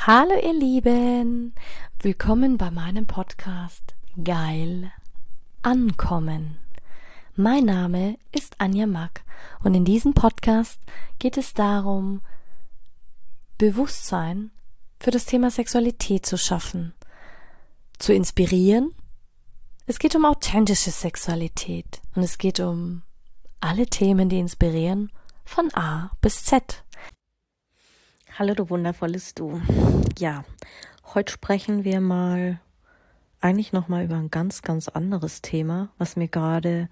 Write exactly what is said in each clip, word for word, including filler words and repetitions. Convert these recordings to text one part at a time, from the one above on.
Hallo ihr Lieben, willkommen bei meinem Podcast Geil Ankommen. Mein Name ist Anja Mack und in diesem Podcast geht es darum, Bewusstsein für das Thema Sexualität zu schaffen, zu inspirieren. Es geht um authentische Sexualität und es geht um alle Themen, die inspirieren, von A bis Z. Hallo du wundervolles Du. Ja, heute sprechen wir mal eigentlich nochmal über ein ganz, ganz anderes Thema, was mir gerade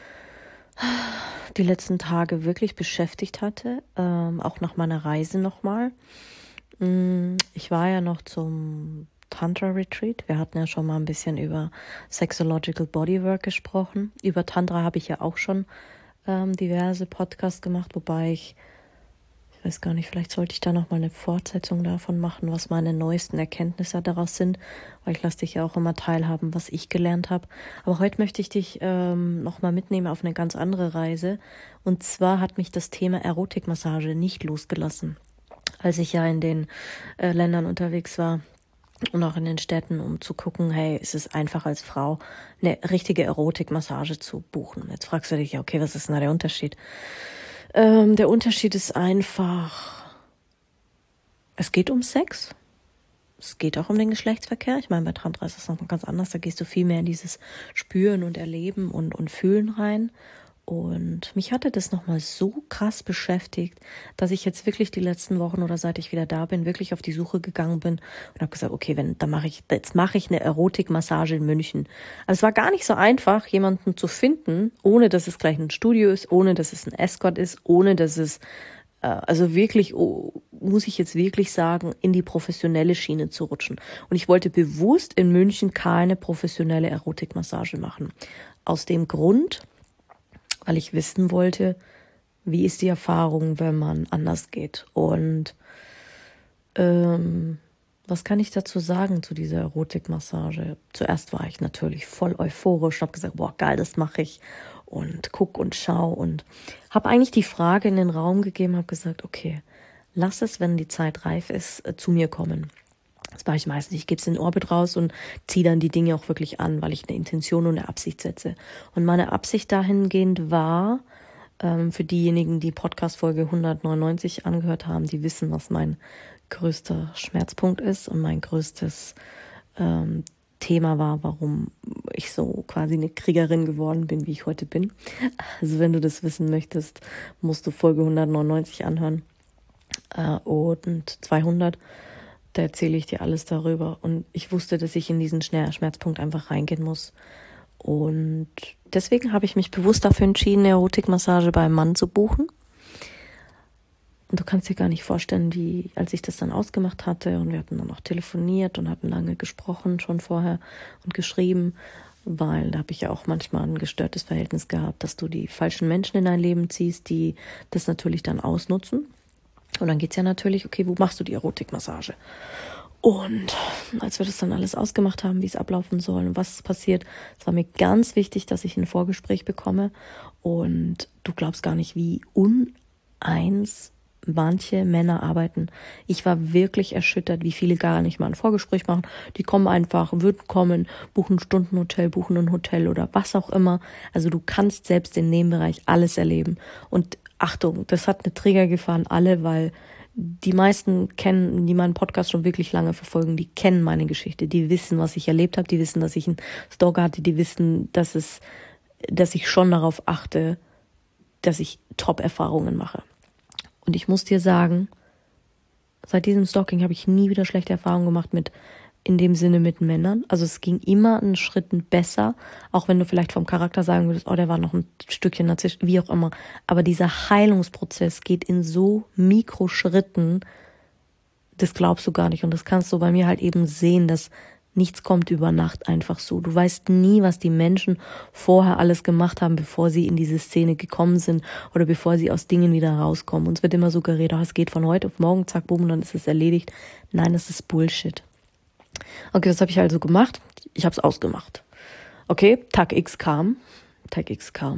die letzten Tage wirklich beschäftigt hatte, ähm, auch nach meiner Reise nochmal. Ich war ja noch zum Tantra-Retreat. Wir hatten ja schon mal ein bisschen über Sexological Bodywork gesprochen. Über Tantra habe ich ja auch schon ähm, diverse Podcasts gemacht, wobei ich Ich weiß gar nicht, vielleicht sollte ich da nochmal eine Fortsetzung davon machen, was meine neuesten Erkenntnisse daraus sind, weil ich lasse dich ja auch immer teilhaben, was ich gelernt habe. Aber heute möchte ich dich ähm, nochmal mitnehmen auf eine ganz andere Reise. Und zwar hat mich das Thema Erotikmassage nicht losgelassen, als ich ja in den äh, Ländern unterwegs war und auch in den Städten, um zu gucken, hey, ist es einfach als Frau eine richtige Erotikmassage zu buchen. Jetzt fragst du dich ja, okay, was ist denn da der Unterschied? Ähm, der Unterschied ist einfach, es geht um Sex, es geht auch um den Geschlechtsverkehr. Ich meine, bei Tantra ist das nochmal ganz anders, da gehst du viel mehr in dieses Spüren und Erleben und, und Fühlen rein. Und mich hatte das nochmal so krass beschäftigt, dass ich jetzt wirklich die letzten Wochen oder seit ich wieder da bin, wirklich auf die Suche gegangen bin und habe gesagt, okay, wenn, dann mache ich, jetzt mache ich eine Erotikmassage in München. Also es war gar nicht so einfach, jemanden zu finden, ohne dass es gleich ein Studio ist, ohne dass es ein Escort ist, ohne dass es, äh, also wirklich, oh, muss ich jetzt wirklich sagen, in die professionelle Schiene zu rutschen. Und ich wollte bewusst in München keine professionelle Erotikmassage machen. Aus dem Grund, weil ich wissen wollte, wie ist die Erfahrung, wenn man anders geht. Und ähm, was kann ich dazu sagen zu dieser Erotikmassage? Zuerst war ich natürlich voll euphorisch, habe gesagt, boah, geil, das mache ich. Und guck und schau. Und habe eigentlich die Frage in den Raum gegeben, habe gesagt, okay, lass es, wenn die Zeit reif ist, äh, zu mir kommen. Das mache ich meistens. Ich gebe es in den Orbit raus und ziehe dann die Dinge auch wirklich an, weil ich eine Intention und eine Absicht setze. Und meine Absicht dahingehend war, ähm, für diejenigen, die Podcast-Folge hundertneunundneunzig angehört haben, die wissen, was mein größter Schmerzpunkt ist und mein größtes ähm, Thema war, warum ich so quasi eine Kriegerin geworden bin, wie ich heute bin. Also wenn du das wissen möchtest, musst du Folge hundertneunundneunzig anhören äh, und zweihundert. Da erzähle ich dir alles darüber. Und ich wusste, dass ich in diesen Schmerzpunkt einfach reingehen muss. Und deswegen habe ich mich bewusst dafür entschieden, eine Erotikmassage bei einem Mann zu buchen. Und du kannst dir gar nicht vorstellen, wie, als ich das dann ausgemacht hatte und wir hatten dann auch telefoniert und hatten lange gesprochen schon vorher und geschrieben, weil da habe ich ja auch manchmal ein gestörtes Verhältnis gehabt, dass du die falschen Menschen in dein Leben ziehst, die das natürlich dann ausnutzen. Und dann geht's ja natürlich, okay, wo machst du die Erotikmassage? Und als wir das dann alles ausgemacht haben, wie es ablaufen soll und was passiert, es war mir ganz wichtig, dass ich ein Vorgespräch bekomme. Und du glaubst gar nicht, wie uneins manche Männer arbeiten. Ich war wirklich erschüttert, wie viele gar nicht mal ein Vorgespräch machen. Die kommen einfach, würden kommen, buchen ein Stundenhotel, buchen ein Hotel oder was auch immer. Also du kannst selbst in dem Bereich alles erleben. Und Achtung, das hat eine Triggergefahr an alle, weil die meisten kennen, die meinen Podcast schon wirklich lange verfolgen, die kennen meine Geschichte, die wissen, was ich erlebt habe, die wissen, dass ich einen Stalker hatte, die wissen, dass es, dass ich schon darauf achte, dass ich Top-Erfahrungen mache. Und ich muss dir sagen, seit diesem Stalking habe ich nie wieder schlechte Erfahrungen gemacht mit, in dem Sinne mit Männern. Also es ging immer einen Schritt besser, auch wenn du vielleicht vom Charakter sagen würdest, oh, der war noch ein Stückchen narzisstisch, wie auch immer. Aber dieser Heilungsprozess geht in so Mikroschritten, das glaubst du gar nicht. Und das kannst du bei mir halt eben sehen, dass nichts kommt über Nacht einfach so. Du weißt nie, was die Menschen vorher alles gemacht haben, bevor sie in diese Szene gekommen sind oder bevor sie aus Dingen wieder rauskommen. Uns wird immer suggeriert, oh, es geht von heute auf morgen, zack, bumm, und dann ist es erledigt. Nein, das ist Bullshit. Okay, was habe ich also gemacht? Ich habe es ausgemacht. Okay, Tag X kam. Tag X kam.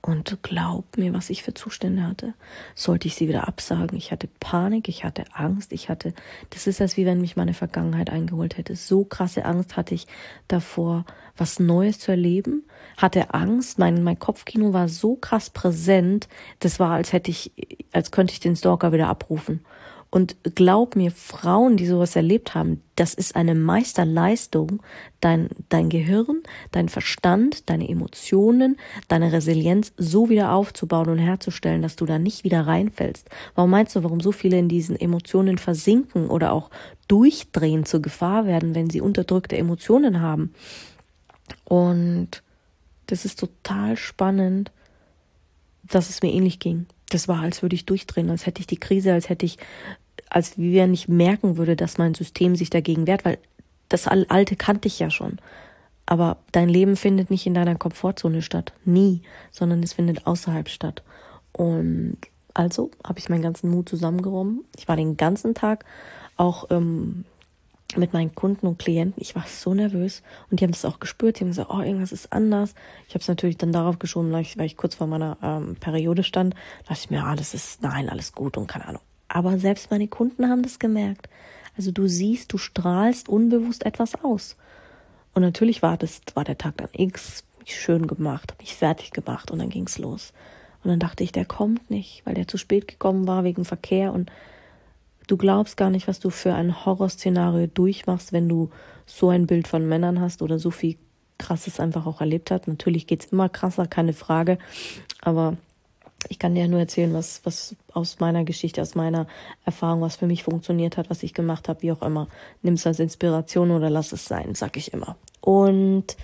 Und glaub mir, was ich für Zustände hatte. Sollte ich sie wieder absagen? Ich hatte Panik, ich hatte Angst, ich hatte, das ist, als wie wenn mich meine Vergangenheit eingeholt hätte. So krasse Angst hatte ich davor, was Neues zu erleben. Hatte Angst, mein, mein Kopfkino war so krass präsent, das war, als hätte ich, als könnte ich den Stalker wieder abrufen. Und glaub mir, Frauen, die sowas erlebt haben, das ist eine Meisterleistung, dein, dein Gehirn, dein Verstand, deine Emotionen, deine Resilienz so wieder aufzubauen und herzustellen, dass du da nicht wieder reinfällst. Warum meinst du, warum so viele in diesen Emotionen versinken oder auch durchdrehen, zur Gefahr werden, wenn sie unterdrückte Emotionen haben? Und das ist total spannend, dass es mir ähnlich ging. Das war, als würde ich durchdrehen, als hätte ich die Krise, als hätte ich, als wenn ich merken würde, dass mein System sich dagegen wehrt, weil das Alte kannte ich ja schon. Aber dein Leben findet nicht in deiner Komfortzone statt, nie, sondern es findet außerhalb statt. Und also habe ich meinen ganzen Mut zusammengenommen. Ich war den ganzen Tag auch ähm, mit meinen Kunden und Klienten, ich war so nervös und die haben das auch gespürt, die haben gesagt, oh, irgendwas ist anders. Ich habe es natürlich dann darauf geschoben, weil ich, weil ich kurz vor meiner ähm, Periode stand, dachte ich mir, ah, das ist, nein, alles gut und keine Ahnung. Aber selbst meine Kunden haben das gemerkt. Also du siehst, du strahlst unbewusst etwas aus. Und natürlich war das, war der Tag dann X, mich schön gemacht, habe mich fertig gemacht und dann ging's los. Und dann dachte ich, der kommt nicht, weil der zu spät gekommen war wegen Verkehr und du glaubst gar nicht, was du für ein Horrorszenario durchmachst, wenn du so ein Bild von Männern hast oder so viel Krasses einfach auch erlebt hast. Natürlich geht's immer krasser, keine Frage, aber ich kann dir ja nur erzählen, was, was aus meiner Geschichte, aus meiner Erfahrung, was für mich funktioniert hat, was ich gemacht habe, wie auch immer. Nimm es als Inspiration oder lass es sein, sag ich immer. Und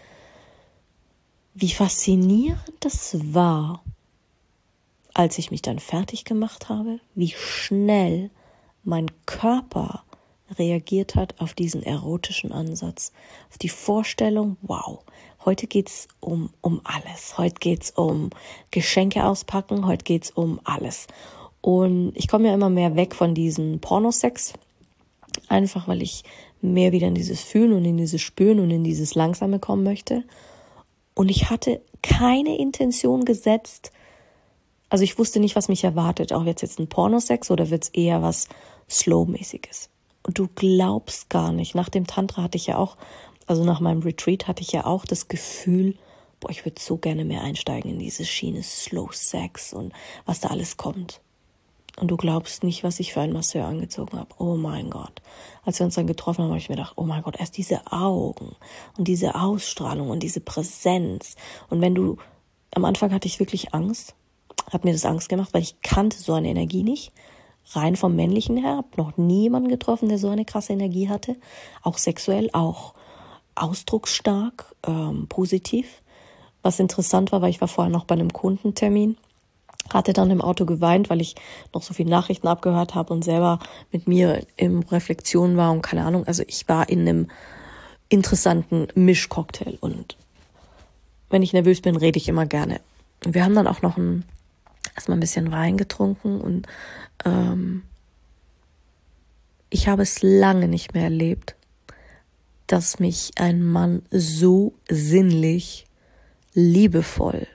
wie faszinierend das war, als ich mich dann fertig gemacht habe, wie schnell mein Körper reagiert hat auf diesen erotischen Ansatz, auf die Vorstellung, wow, heute geht's um um alles, heute geht's um Geschenke auspacken, heute geht's um alles. Und ich komme ja immer mehr weg von diesem Pornosex, einfach weil ich mehr wieder in dieses Fühlen und in dieses Spüren und in dieses Langsame kommen möchte. Und ich hatte keine Intention gesetzt, also ich wusste nicht, was mich erwartet, auch wird's jetzt ein Pornosex oder wird's eher was Slow-mäßiges. Und du glaubst gar nicht, nach dem Tantra hatte ich ja auch, also nach meinem Retreat hatte ich ja auch das Gefühl, boah, ich würde so gerne mehr einsteigen in diese Schiene Slow Sex und was da alles kommt. Und du glaubst nicht, was ich für einen Masseur angezogen habe. Oh mein Gott. Als wir uns dann getroffen haben, habe ich mir gedacht, oh mein Gott, erst diese Augen und diese Ausstrahlung und diese Präsenz. Und wenn du, am Anfang hatte ich wirklich Angst, hat mir das Angst gemacht, weil ich kannte so eine Energie nicht. Rein vom Männlichen her, habe noch nie jemanden getroffen, der so eine krasse Energie hatte. Auch sexuell, auch ausdrucksstark, ähm, positiv. Was interessant war, weil ich war vorher noch bei einem Kundentermin, hatte dann im Auto geweint, weil ich noch so viele Nachrichten abgehört habe und selber mit mir in Reflexion war und keine Ahnung. Also ich war in einem interessanten Mischcocktail und wenn ich nervös bin, rede ich immer gerne. Und wir haben dann auch noch ein, erstmal ein bisschen Wein getrunken und ähm, ich habe es lange nicht mehr erlebt, dass mich ein Mann so sinnlich, liebevoll,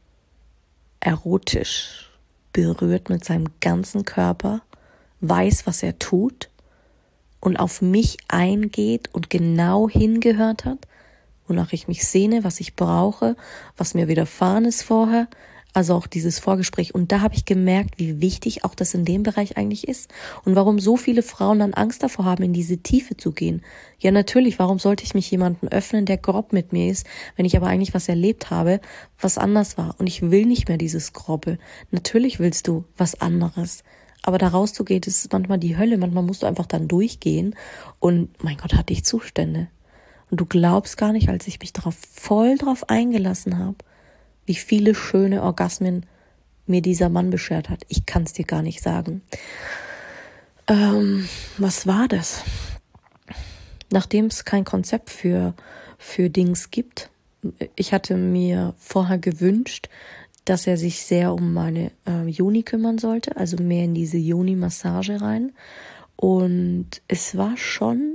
erotisch berührt mit seinem ganzen Körper, weiß, was er tut und auf mich eingeht und genau hingehört hat, wonach ich mich sehne, was ich brauche, was mir widerfahren ist vorher, also auch dieses Vorgespräch. Und da habe ich gemerkt, wie wichtig auch das in dem Bereich eigentlich ist und warum so viele Frauen dann Angst davor haben, in diese Tiefe zu gehen. Ja, natürlich, warum sollte ich mich jemandem öffnen, der grob mit mir ist, wenn ich aber eigentlich was erlebt habe, was anders war. Und ich will nicht mehr dieses Grobe. Natürlich willst du was anderes. Aber da rauszugehen, das ist manchmal die Hölle. Manchmal musst du einfach dann durchgehen. Und mein Gott, hatte ich Zustände. Und du glaubst gar nicht, als ich mich darauf voll drauf eingelassen habe, wie viele schöne Orgasmen mir dieser Mann beschert hat. Ich kann es dir gar nicht sagen. Ähm, was war das? Nachdem es kein Konzept für, für Dings gibt, ich hatte mir vorher gewünscht, dass er sich sehr um meine äh, Yoni kümmern sollte, also mehr in diese Yoni-Massage rein. Und es war schon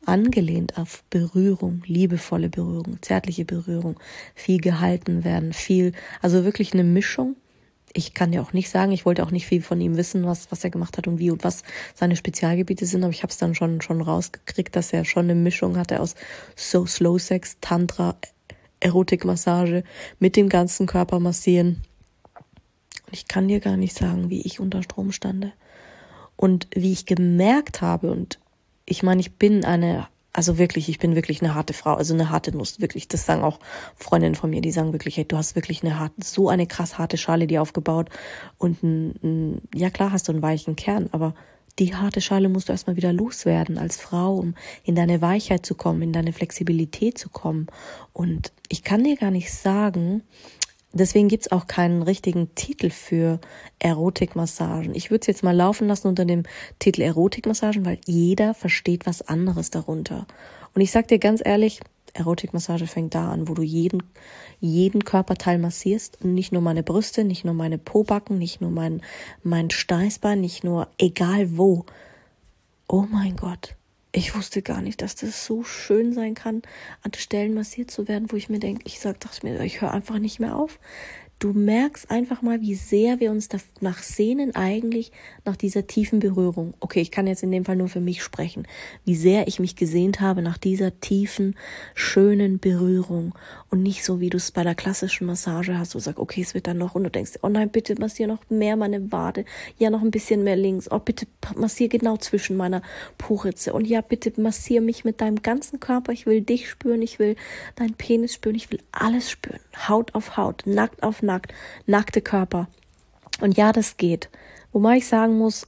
angelehnt auf Berührung, liebevolle Berührung, zärtliche Berührung, viel gehalten werden, viel, also wirklich eine Mischung. Ich kann dir auch nicht sagen, ich wollte auch nicht viel von ihm wissen, was was er gemacht hat und wie und was seine Spezialgebiete sind, aber ich habe es dann schon schon rausgekriegt, dass er schon eine Mischung hatte aus so Slow Sex, Tantra, Erotikmassage, mit dem ganzen Körper massieren. Und ich kann dir gar nicht sagen, wie ich unter Strom stande und wie ich gemerkt habe, und ich meine, ich bin eine, also wirklich, ich bin wirklich eine harte Frau, also eine harte Nuss, wirklich. Das sagen auch Freundinnen von mir, die sagen wirklich, hey, du hast wirklich eine harte, so eine krass harte Schale dir aufgebaut und ein, ein, ja klar hast du einen weichen Kern, aber die harte Schale musst du erstmal wieder loswerden als Frau, um in deine Weichheit zu kommen, in deine Flexibilität zu kommen. Und ich kann dir gar nicht sagen, deswegen gibt's auch keinen richtigen Titel für Erotikmassagen. Ich würde es jetzt mal laufen lassen unter dem Titel Erotikmassagen, weil jeder versteht was anderes darunter. Und ich sag dir ganz ehrlich, Erotikmassage fängt da an, wo du jeden, jeden Körperteil massierst. Und nicht nur meine Brüste, nicht nur meine Pobacken, nicht nur mein, mein Steißbein, nicht nur egal wo. Oh mein Gott. Ich wusste gar nicht, dass das so schön sein kann, an Stellen massiert zu werden, wo ich mir denke, ich sag, dachte mir, ich höre einfach nicht mehr auf. Du merkst einfach mal, wie sehr wir uns danach sehnen, eigentlich nach dieser tiefen Berührung. Okay, ich kann jetzt in dem Fall nur für mich sprechen. Wie sehr ich mich gesehnt habe nach dieser tiefen, schönen Berührung. Und nicht so, wie du es bei der klassischen Massage hast, wo du sagst, okay, es wird dann noch, und du denkst, oh nein, bitte massier noch mehr meine Wade. Ja, noch ein bisschen mehr links. Oh, bitte massier genau zwischen meiner Po-Ritze. Und ja, bitte massier mich mit deinem ganzen Körper. Ich will dich spüren, ich will deinen Penis spüren, ich will alles spüren. Haut auf Haut, nackt auf nackt, nackte Körper. Und ja, das geht. Wobei ich sagen muss,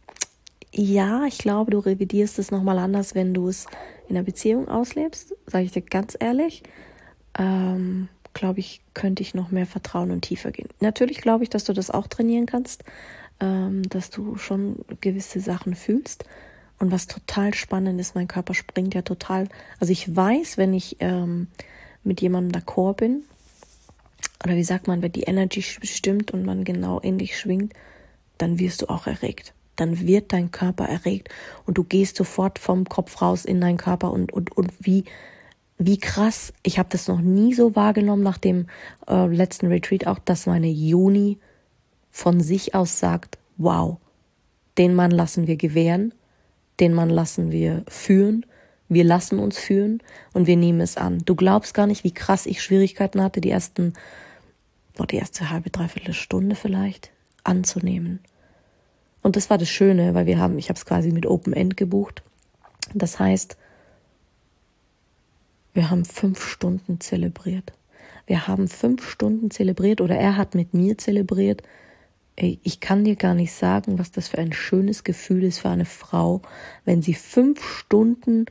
ja, ich glaube, du revidierst es nochmal anders, wenn du es in einer Beziehung auslebst, sage ich dir ganz ehrlich. Ähm, glaube ich, könnte ich noch mehr vertrauen und tiefer gehen. Natürlich glaube ich, dass du das auch trainieren kannst, ähm, dass du schon gewisse Sachen fühlst. Und was total spannend ist, mein Körper springt ja total. Also ich weiß, wenn ich ähm, mit jemandem d'accord bin, oder wie sagt man, wenn die Energy stimmt und man genau ähnlich schwingt, dann wirst du auch erregt. Dann wird dein Körper erregt und du gehst sofort vom Kopf raus in deinen Körper und und und wie wie krass. Ich habe das noch nie so wahrgenommen nach dem äh, letzten Retreat auch, dass meine Yoni von sich aus sagt, wow, den Mann lassen wir gewähren, den Mann lassen wir führen. Wir lassen uns führen und wir nehmen es an. Du glaubst gar nicht, wie krass ich Schwierigkeiten hatte, die ersten, boah, die erste halbe, dreiviertel Stunde vielleicht anzunehmen. Und das war das Schöne, weil wir haben, ich habe es quasi mit Open End gebucht. Das heißt, wir haben fünf Stunden zelebriert. Wir haben fünf Stunden zelebriert oder er hat mit mir zelebriert. Ey, ich kann dir gar nicht sagen, was das für ein schönes Gefühl ist für eine Frau, wenn sie fünf Stunden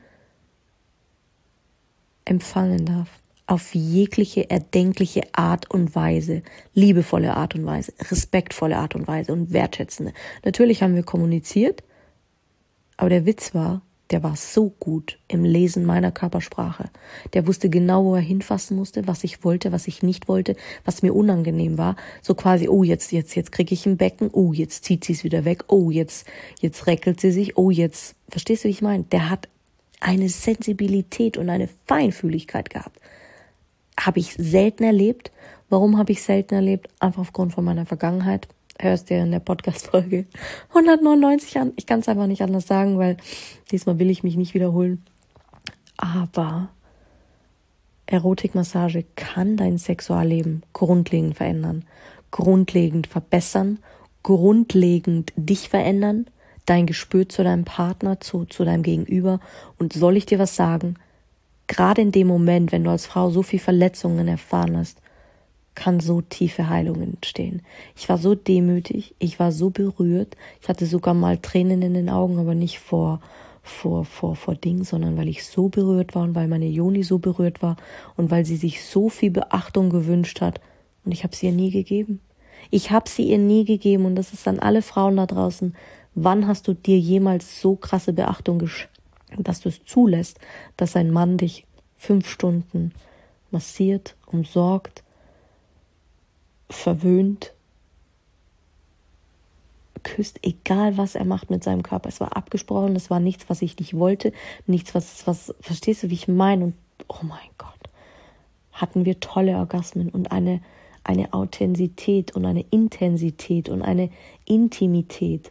empfangen darf. Auf jegliche erdenkliche Art und Weise, liebevolle Art und Weise, respektvolle Art und Weise und wertschätzende. Natürlich haben wir kommuniziert, aber der Witz war, der war so gut im Lesen meiner Körpersprache. Der wusste genau, wo er hinfassen musste, was ich wollte, was ich nicht wollte, was mir unangenehm war. So quasi, oh, jetzt, jetzt, jetzt kriege ich ein Becken, oh, jetzt zieht sie es wieder weg, oh, jetzt, jetzt reckelt sie sich, oh, jetzt, verstehst du, wie ich meine? Der hat eine Sensibilität und eine Feinfühligkeit gehabt. Habe ich selten erlebt. Warum habe ich selten erlebt? Einfach aufgrund von meiner Vergangenheit. Hörst du ja in der Podcast-Folge hundertneunundneunzig an. Ich kann es einfach nicht anders sagen, weil diesmal will ich mich nicht wiederholen. Aber Erotikmassage kann dein Sexualleben grundlegend verändern, grundlegend verbessern, grundlegend dich verändern, dein Gespür zu deinem Partner, zu, zu deinem Gegenüber. Und soll ich dir was sagen? Gerade in dem Moment, wenn du als Frau so viel Verletzungen erfahren hast, kann so tiefe Heilung entstehen. Ich war so demütig, ich war so berührt, ich hatte sogar mal Tränen in den Augen, aber nicht vor vor vor vor Dingen, sondern weil ich so berührt war und weil meine Yoni so berührt war und weil sie sich so viel Beachtung gewünscht hat und ich habe sie ihr nie gegeben. Ich habe sie ihr nie gegeben und das ist an alle Frauen da draußen. Wann hast du dir jemals so krasse Beachtung geschenkt, dass du es zulässt, dass ein Mann dich fünf Stunden massiert, umsorgt, verwöhnt, geküsst, egal was er macht mit seinem Körper. Es war abgesprochen, es war nichts, was ich nicht wollte, nichts, was, was, verstehst du, wie ich meine? Und oh mein Gott, hatten wir tolle Orgasmen und eine, eine Authentizität und eine Intensität und eine Intimität.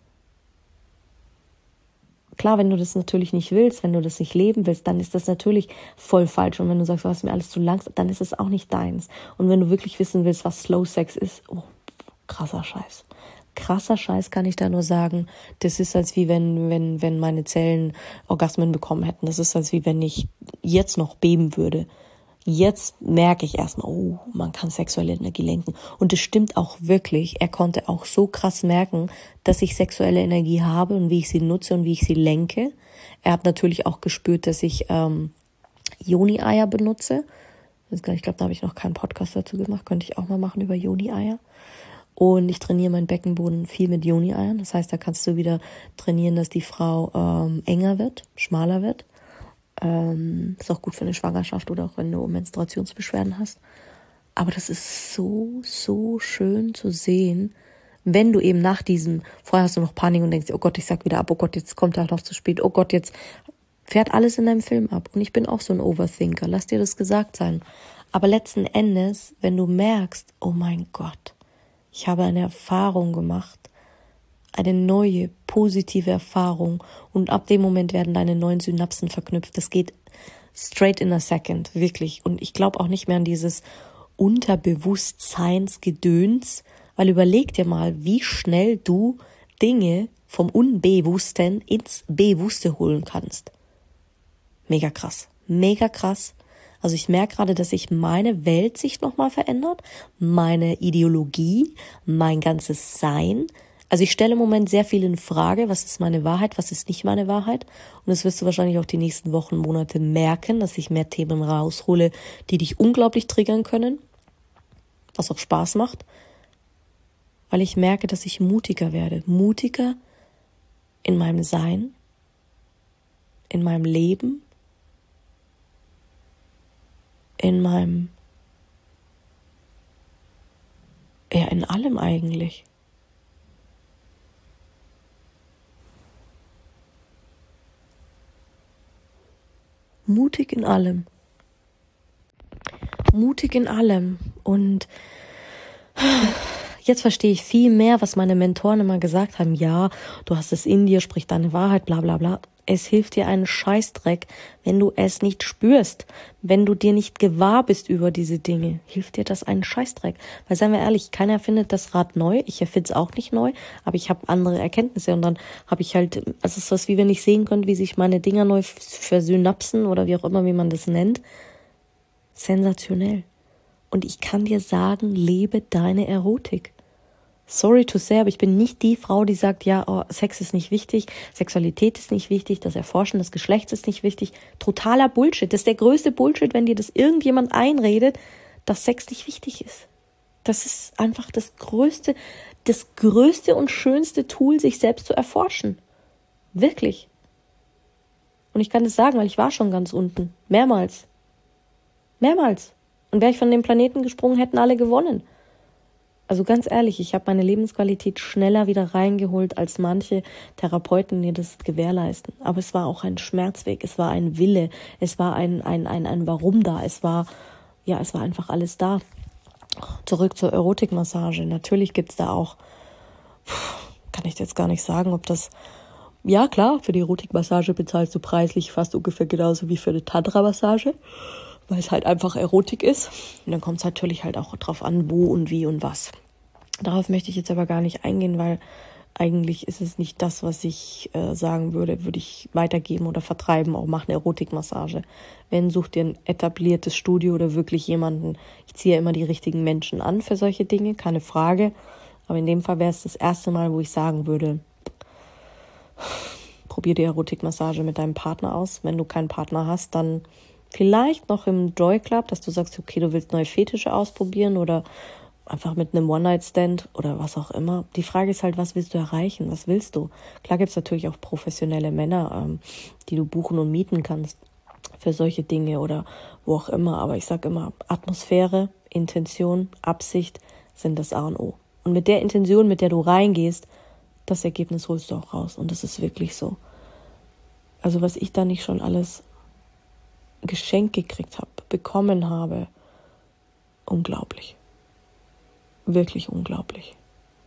Klar, wenn du das natürlich nicht willst, wenn du das nicht leben willst, dann ist das natürlich voll falsch. Und wenn du sagst, du hast mir alles zu langsam, dann ist es auch nicht deins. Und wenn du wirklich wissen willst, was Slow Sex ist, oh, krasser Scheiß. Krasser Scheiß kann ich da nur sagen. Das ist, als wie wenn, wenn, wenn meine Zellen Orgasmen bekommen hätten. Das ist, als wie wenn ich jetzt noch beben würde. Jetzt merke ich erstmal, oh, man kann sexuelle Energie lenken. Und es stimmt auch wirklich. Er konnte auch so krass merken, dass ich sexuelle Energie habe und wie ich sie nutze und wie ich sie lenke. Er hat natürlich auch gespürt, dass ich ähm, Yoni-Eier benutze. Ich glaube, da habe ich noch keinen Podcast dazu gemacht. Könnte ich auch mal machen über Yoni-Eier. Und ich trainiere meinen Beckenboden viel mit Yoni-Eiern. Das heißt, da kannst du wieder trainieren, dass die Frau ähm, enger wird, schmaler wird. Ähm, ist auch gut für eine Schwangerschaft oder auch wenn du Menstruationsbeschwerden hast. Aber das ist so, so schön zu sehen, wenn du eben nach diesem, vorher hast du noch Panik und denkst, oh Gott, ich sag wieder ab, oh Gott, jetzt kommt er noch zu spät, oh Gott, jetzt fährt alles in deinem Film ab. Und ich bin auch so ein Overthinker, lass dir das gesagt sein. Aber letzten Endes, wenn du merkst, oh mein Gott, ich habe eine Erfahrung gemacht, eine neue, positive Erfahrung und ab dem Moment werden deine neuen Synapsen verknüpft. Das geht straight in a second, wirklich. Und ich glaube auch nicht mehr an dieses Unterbewusstseinsgedöns, weil überleg dir mal, wie schnell du Dinge vom Unbewussten ins Bewusste holen kannst. Mega krass, mega krass. Also ich merke gerade, dass sich meine Welt sich nochmal verändert, meine Ideologie, mein ganzes Sein. Also ich stelle im Moment sehr viel in Frage, was ist meine Wahrheit, was ist nicht meine Wahrheit. Und das wirst du wahrscheinlich auch die nächsten Wochen, Monate merken, dass ich mehr Themen raushole, die dich unglaublich triggern können, was auch Spaß macht, weil ich merke, dass ich mutiger werde. Mutiger in meinem Sein, in meinem Leben, in meinem, ja, in allem eigentlich. Mutig in allem. Mutig in allem. Und jetzt verstehe ich viel mehr, was meine Mentoren immer gesagt haben. Ja, du hast es in dir, sprich deine Wahrheit, bla bla bla. Es hilft dir einen Scheißdreck, wenn du es nicht spürst, wenn du dir nicht gewahr bist über diese Dinge. Hilft dir das einen Scheißdreck? Weil, seien wir ehrlich, keiner erfindet das Rad neu. Ich erfinde es auch nicht neu, aber ich habe andere Erkenntnisse und dann habe ich halt, also es ist was, wie wenn ich sehen könnte, wie sich meine Dinger neu versynapsen oder wie auch immer, wie man das nennt. Sensationell. Und ich kann dir sagen, lebe deine Erotik. Sorry to say, aber ich bin nicht die Frau, die sagt, ja, oh, Sex ist nicht wichtig, Sexualität ist nicht wichtig, das Erforschen des Geschlechts ist nicht wichtig. Totaler Bullshit. Das ist der größte Bullshit, wenn dir das irgendjemand einredet, dass Sex nicht wichtig ist. Das ist einfach das größte, das größte und schönste Tool, sich selbst zu erforschen. Wirklich. Und ich kann das sagen, weil ich war schon ganz unten. Mehrmals. Mehrmals. Und wäre ich von dem Planeten gesprungen, hätten alle gewonnen. Also ganz ehrlich, ich habe meine Lebensqualität schneller wieder reingeholt, als manche Therapeuten mir das gewährleisten. Aber es war auch ein Schmerzweg, es war ein Wille, es war ein, ein, ein, ein Warum da, es war, ja, es war einfach alles da. Zurück zur Erotikmassage. Natürlich gibt's da auch, kann ich jetzt gar nicht sagen, ob das, ja klar, für die Erotikmassage bezahlst du preislich fast ungefähr genauso wie für eine Tantra-Massage, weil es halt einfach Erotik ist. Und dann kommt es natürlich halt auch drauf an, wo und wie und was. Darauf möchte ich jetzt aber gar nicht eingehen, weil eigentlich ist es nicht das, was ich äh, sagen würde, würde ich weitergeben oder vertreiben, auch mach eine Erotikmassage. Wenn, such dir ein etabliertes Studio oder wirklich jemanden. Ich ziehe ja immer die richtigen Menschen an für solche Dinge, keine Frage. Aber in dem Fall wäre es das erste Mal, wo ich sagen würde, probier die Erotikmassage mit deinem Partner aus. Wenn du keinen Partner hast, dann vielleicht noch im Joy Club, dass du sagst, okay, du willst neue Fetische ausprobieren oder einfach mit einem One-Night-Stand oder was auch immer. Die Frage ist halt, was willst du erreichen? Was willst du? Klar gibt es natürlich auch professionelle Männer, ähm, die du buchen und mieten kannst für solche Dinge oder wo auch immer. Aber ich sage immer, Atmosphäre, Intention, Absicht sind das A und O. Und mit der Intention, mit der du reingehst, das Ergebnis holst du auch raus. Und das ist wirklich so. Also was ich da nicht schon alles geschenkt gekriegt habe, bekommen habe, unglaublich. Wirklich unglaublich.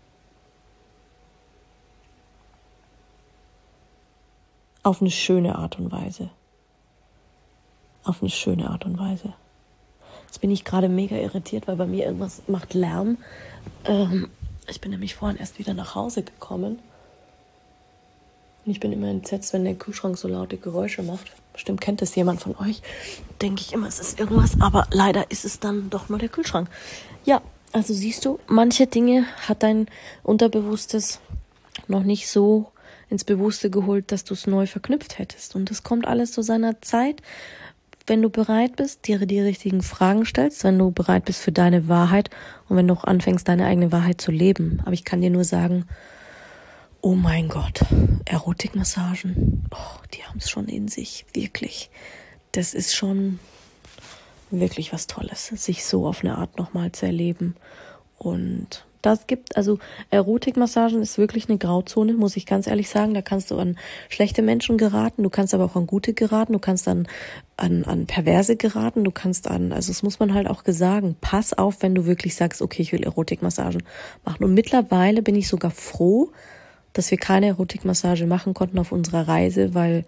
Auf eine schöne Art und Weise. Auf eine schöne Art und Weise. Jetzt bin ich gerade mega irritiert, weil bei mir irgendwas macht Lärm. Ähm, ich bin nämlich vorhin erst wieder nach Hause gekommen. Und ich bin immer entsetzt, wenn der Kühlschrank so laute Geräusche macht. Bestimmt kennt das jemand von euch. Denke ich immer, es ist irgendwas. Aber leider ist es dann doch nur der Kühlschrank. Ja, also siehst du, manche Dinge hat dein Unterbewusstes noch nicht so ins Bewusste geholt, dass du es neu verknüpft hättest. Und das kommt alles zu seiner Zeit, wenn du bereit bist, dir die richtigen Fragen stellst, wenn du bereit bist für deine Wahrheit und wenn du auch anfängst, deine eigene Wahrheit zu leben. Aber ich kann dir nur sagen, oh mein Gott, Erotikmassagen, oh, die haben es schon in sich, wirklich. Das ist schon wirklich was Tolles, sich so auf eine Art nochmal zu erleben. Und das gibt, also Erotikmassagen ist wirklich eine Grauzone, muss ich ganz ehrlich sagen. Da kannst du an schlechte Menschen geraten, du kannst aber auch an gute geraten, du kannst an, an, an Perverse geraten, du kannst an, also das muss man halt auch sagen, pass auf, wenn du wirklich sagst, okay, ich will Erotikmassagen machen. Und mittlerweile bin ich sogar froh, dass wir keine Erotikmassage machen konnten auf unserer Reise, weil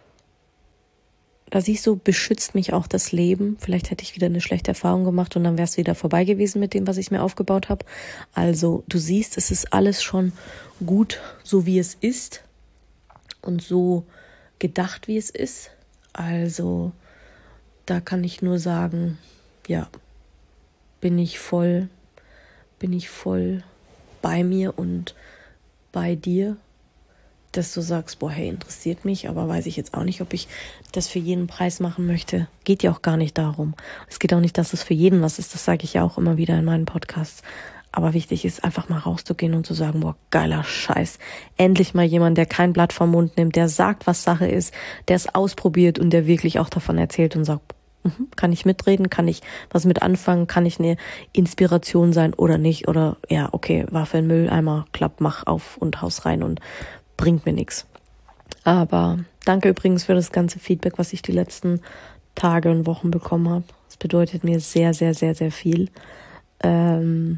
da siehst du, beschützt mich auch das Leben. Vielleicht hätte ich wieder eine schlechte Erfahrung gemacht und dann wäre es wieder vorbei gewesen mit dem, was ich mir aufgebaut habe. Also du siehst, es ist alles schon gut, so wie es ist und so gedacht, wie es ist. Also da kann ich nur sagen, ja, bin ich voll, bin ich voll bei mir und bei dir, dass du sagst, boah, hey, interessiert mich, aber weiß ich jetzt auch nicht, ob ich das für jeden Preis machen möchte. Geht ja auch gar nicht darum. Es geht auch nicht, dass es für jeden was ist, das sage ich ja auch immer wieder in meinen Podcasts. Aber wichtig ist, einfach mal rauszugehen und zu sagen, boah, geiler Scheiß. Endlich mal jemand, der kein Blatt vom Mund nimmt, der sagt, was Sache ist, der es ausprobiert und der wirklich auch davon erzählt und sagt, kann ich mitreden, kann ich was mit anfangen, kann ich eine Inspiration sein oder nicht, oder ja, okay, Waffe in Mülleimer, klapp, mach auf und haus rein und bringt mir nichts. Aber danke übrigens für das ganze Feedback, was ich die letzten Tage und Wochen bekommen habe. Das bedeutet mir sehr, sehr, sehr, sehr viel. Ähm,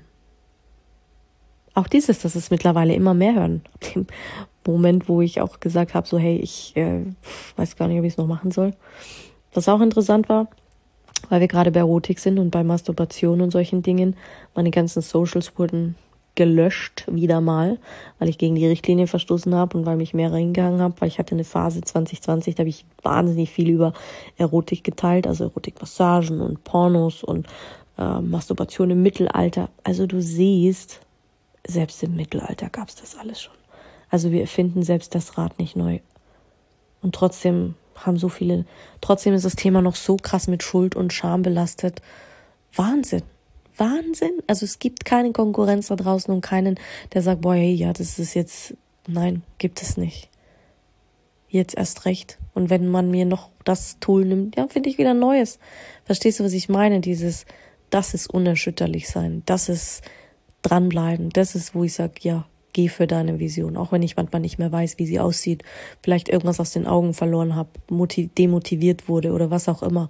auch dieses, dass es mittlerweile immer mehr hören. Ab dem Moment, wo ich auch gesagt habe, so hey, ich äh, weiß gar nicht, ob ich es noch machen soll. Was auch interessant war, weil wir gerade bei Erotik sind und bei Masturbation und solchen Dingen, meine ganzen Socials wurden gelöscht, wieder mal, weil ich gegen die Richtlinie verstoßen habe und weil mich mehr reingegangen habe, weil ich hatte eine Phase zwanzig zwanzig, da habe ich wahnsinnig viel über Erotik geteilt, also Erotikmassagen und Pornos und äh, Masturbation im Mittelalter. Also du siehst, selbst im Mittelalter gab es das alles schon. Also wir erfinden selbst das Rad nicht neu. Und trotzdem haben so viele, trotzdem ist das Thema noch so krass mit Schuld und Scham belastet. Wahnsinn. Wahnsinn. Also es gibt keine Konkurrenz da draußen und keinen, der sagt, boah, hey, ja, das ist jetzt, nein, gibt es nicht. Jetzt erst recht. Und wenn man mir noch das Tool nimmt, ja, finde ich wieder Neues. Verstehst du, was ich meine? Dieses, das ist unerschütterlich sein. Das ist dranbleiben. Das ist, wo ich sage, ja, geh für deine Vision. Auch wenn ich manchmal nicht mehr weiß, wie sie aussieht. Vielleicht irgendwas aus den Augen verloren habe, motiv- demotiviert wurde oder was auch immer.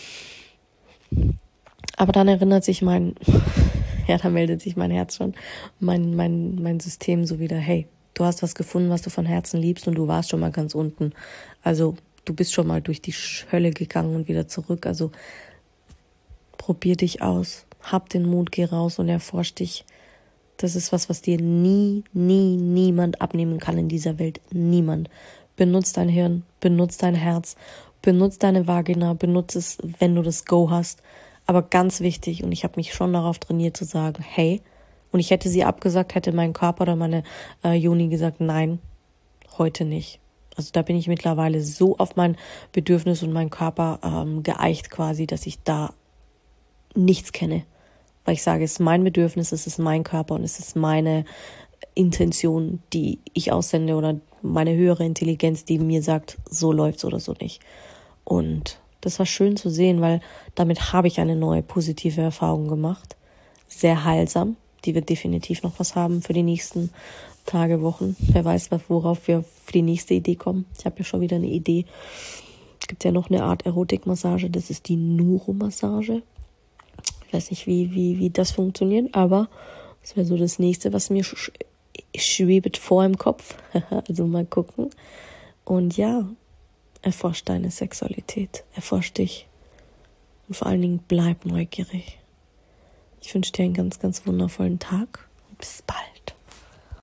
Aber dann erinnert sich mein, ja, da meldet sich mein Herz schon, mein, mein, mein System so wieder, hey, du hast was gefunden, was du von Herzen liebst und du warst schon mal ganz unten. Also du bist schon mal durch die Hölle gegangen und wieder zurück. Also probier dich aus, hab den Mut, geh raus und erforsch dich. Das ist was, was dir nie, nie, niemand abnehmen kann in dieser Welt. Niemand. Benutz dein Hirn, benutz dein Herz, benutz deine Vagina, benutz es, wenn du das Go hast. Aber ganz wichtig, und ich habe mich schon darauf trainiert zu sagen, hey, und ich hätte sie abgesagt, hätte mein Körper oder meine äh, Joni gesagt, nein, heute nicht. Also da bin ich mittlerweile so auf mein Bedürfnis und meinen Körper ähm, geeicht quasi, dass ich da nichts kenne. Weil ich sage, es ist mein Bedürfnis, es ist mein Körper und es ist meine Intention, die ich aussende oder meine höhere Intelligenz, die mir sagt, so läuft's oder so nicht. Und das war schön zu sehen, weil damit habe ich eine neue positive Erfahrung gemacht. Sehr heilsam. Die wird definitiv noch was haben für die nächsten Tage, Wochen. Wer weiß, worauf wir für die nächste Idee kommen. Ich habe ja schon wieder eine Idee. Es gibt ja noch eine Art Erotikmassage, das ist die Nuro-Massage. Ich weiß nicht, wie, wie, wie das funktioniert, aber das wäre so das Nächste, was mir sch- schwebt vor im Kopf. Also mal gucken. Und ja, erforsch deine Sexualität, erforsch dich. Und vor allen Dingen bleib neugierig. Ich wünsche dir einen ganz, ganz wundervollen Tag und bis bald.